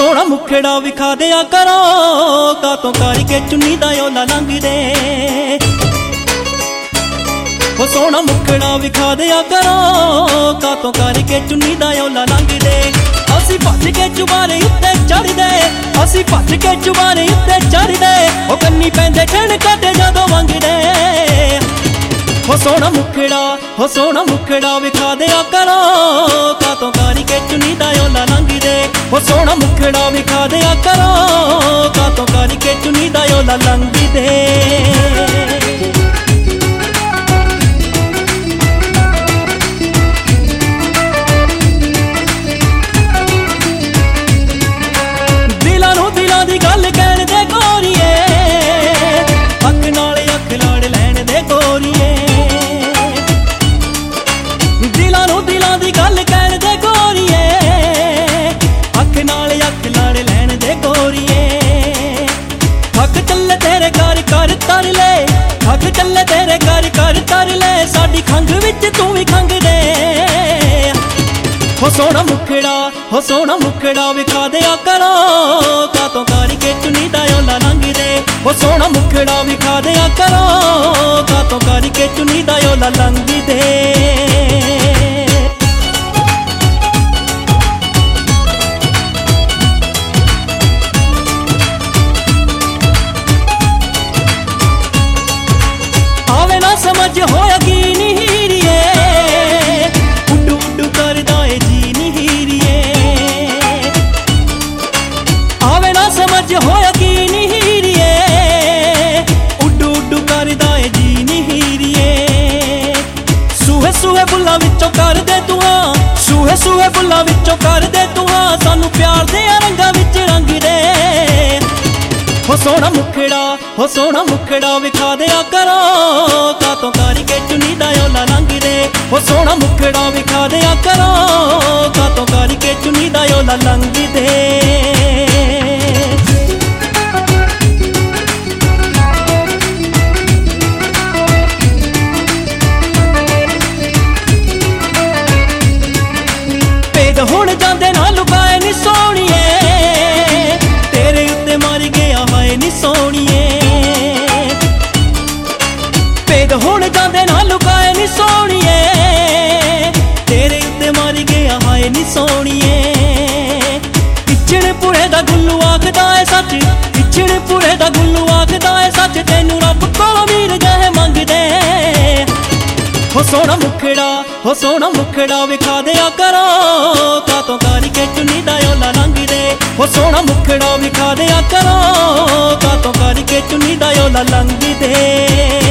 सोना मुखड़ा विखा दिया करो, कातों करके चुन्नी दा ओला लंघ दे। हो सोना मुखड़ा विखा दिया करो, कातों करके चुन्नी दा ओला लंघ दे। असी भज के चुबारे उत्ते चढ़ दे, असी भज के चुबारे उत्ते चढ़ दे। ओ कन्नी पैंदे ठण काटे जदों मंगदे। हो सोना मुखड़ा विखा दिया करो, कातों करके चुन्नी दा ओला लंघ दे। हो सोना मुखड़ा विखा दिया करो, कातों करके चुन्नी दा ओला लंघ दे। दिलां दी गल कहण दे गोरीए, अख नाल अख लाड़ लैण दे गोरीए। दिलां दी गल कहण दे गोरीए, अख नाल अख लाड़ लैण दे गोरीए। थक चले तेरे घर कर तर ले, थक चले तेरे घर कर तर ले। साडी खंघ विच तू भी खंघ दे। हो सोना मुखड़ा विखा दिया करो, कातों करके चुन्नी दा ओला लंघ दे। हो सोना मुखड़ा विखा दिया करो, कातों करके चुन्नी दा ओला लंघ दे। आवे ना समझ होया की हीरिए, उड्डू उड्डू करदा ए जी हीरिए। आवे ना समझ होया की हीरिए, उड्डू उड्डू करदा ए जी हीरिए। सूहे सूहे बुल्लां विचों कर दे तुहां, सूहे सूहे बुल्लां विचों कर दे तुहां। सानू प्यार दे रंगां विच रंग दे। हो सोना मुखड़ा विखा दिया करो, कातों करके चुन्नी दा ओला लंघ दे। हो सोना मुखड़ा विखा दिया करो, कातों करके चुन्नी दा ओला लंघ दे। भेद हुण जांदे ना लुकाए नी सोहणीए, तेरे उत्ते मर गया हाय नी सोहणीए। भेद हुण जांदे ना लुकाए नी सोहणीए, तेरे उत्ते मर गया हाय नी सोहणीए। पिछड़पुरे दा गुल्लू आखदा है सच, पिछड़पुरे दा गुल्लू आखदा है सच। तैनू रब कोलों वीर जहे मंगदे। हो सोना मुखड़ा विखा दिया करो, कातों करके चुन्नी दा ओला लंघ दे। हो सोना मुखड़ा विखा दिया करो, कातों करके चुन्नी दा ओला लंघ दे।